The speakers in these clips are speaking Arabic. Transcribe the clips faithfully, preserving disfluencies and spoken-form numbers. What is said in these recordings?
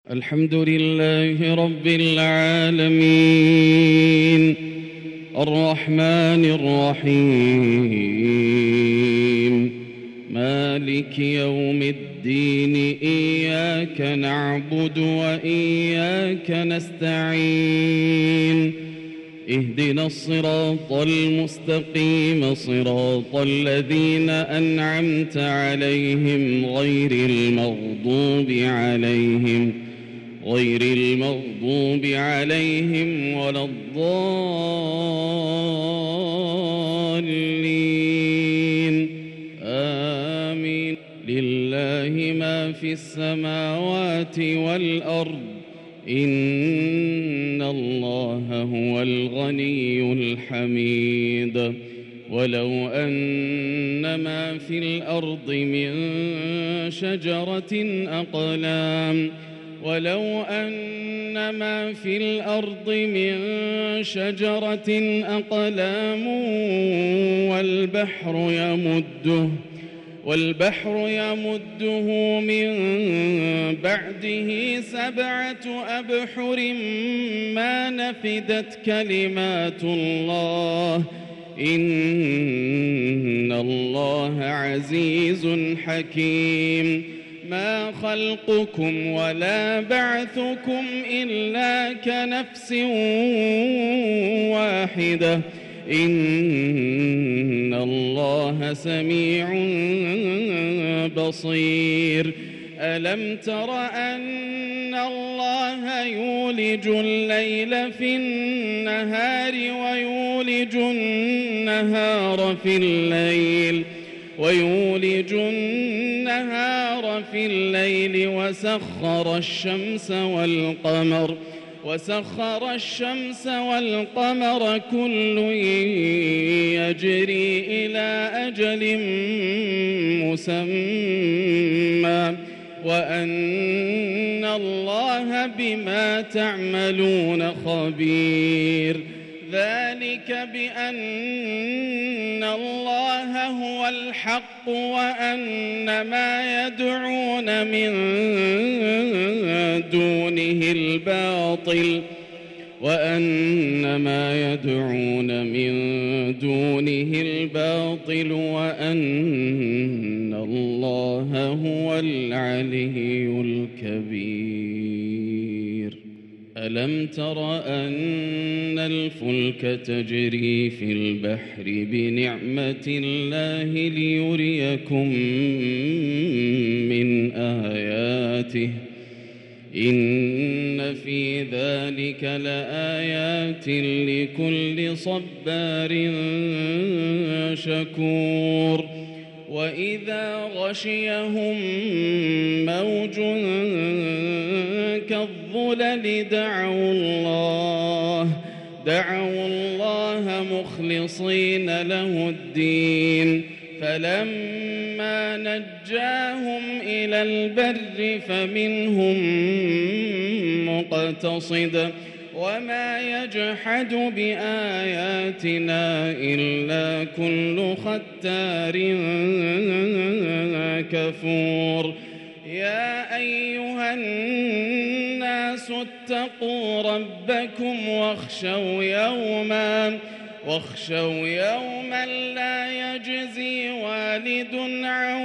الحمد لله رب العالمين الرحمن الرحيم مالك يوم الدين إياك نعبد وإياك نستعين اهدنا الصراط المستقيم صراط الذين أنعمت عليهم غير المغضوب عليهم غير المغضوب عليهم ولا الضالين آمين. لله ما في السماوات والأرض إن الله هو الغني الحميد. ولو أن ما في الأرض من شجرة أقلام ولو أن ما في الأرض من شجرة أقلام والبحر يمده والبحر يمده من بعده سبعة أبحر ما نفدت كلمات الله إن الله عزيز حكيم. ما خلقكم ولا بعثكم إلا كنفس واحدة إن الله سميع بصير. ألم تر أن الله يولج الليل في النهار ويولج النهار في الليل ويولج النهار في الليل وسخر الشمس والقمر وسخر الشمس والقمر كل يجري إلى أجل مسمى وأن الله بما تعملون خبير. ذلك بأن الله هو الحق وأن ما يدعون من دونه الباطل وأن ما يدعون من دونه الباطل وأن الله هو العلي الكبير. ألم تر أن الفلك تجري في البحر بنعمة الله ليريكم من آياته إن في ذلك لآيات لكل صبار شكور. وإذا غشيهم موج كالظلل دعوا الله دعوا الله مخلصين له الدين فلما نجاهم إلى البر فمنهم مقتصد وما يجحد بآياتنا إلا كل ختار كفور. يا أيها الناس اتقوا ربكم واخشوا يوما واخشوا يوما لا يجزي والد عن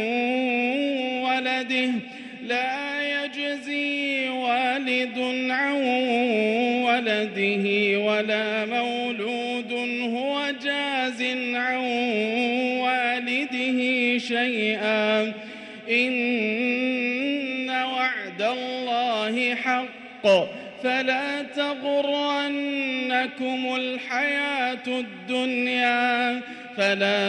ولده لا يجزي والد عن ولده ولا مولود هو جاز عن والده شيئا إن وعد الله حق فلا تغرنكم الحياة الدنيا فلا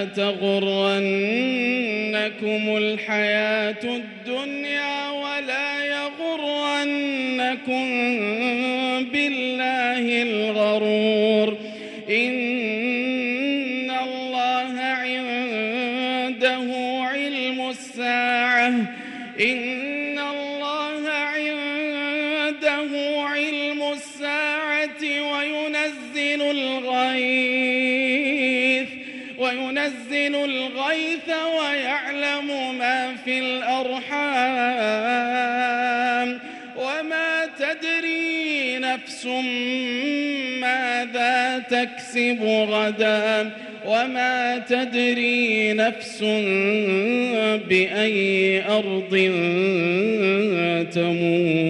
تغرنكم الحياة الدنيا ولا يغرنكم بالله الغرور. إن الله عنده علم الساعة إن الله عنده علم الساعة وينزل الغيث وينزل الغيث ويعلم ما في الأرحام وما تدري نفس ماذا تكسب غدا وما تدري نفس بأي أرض تموت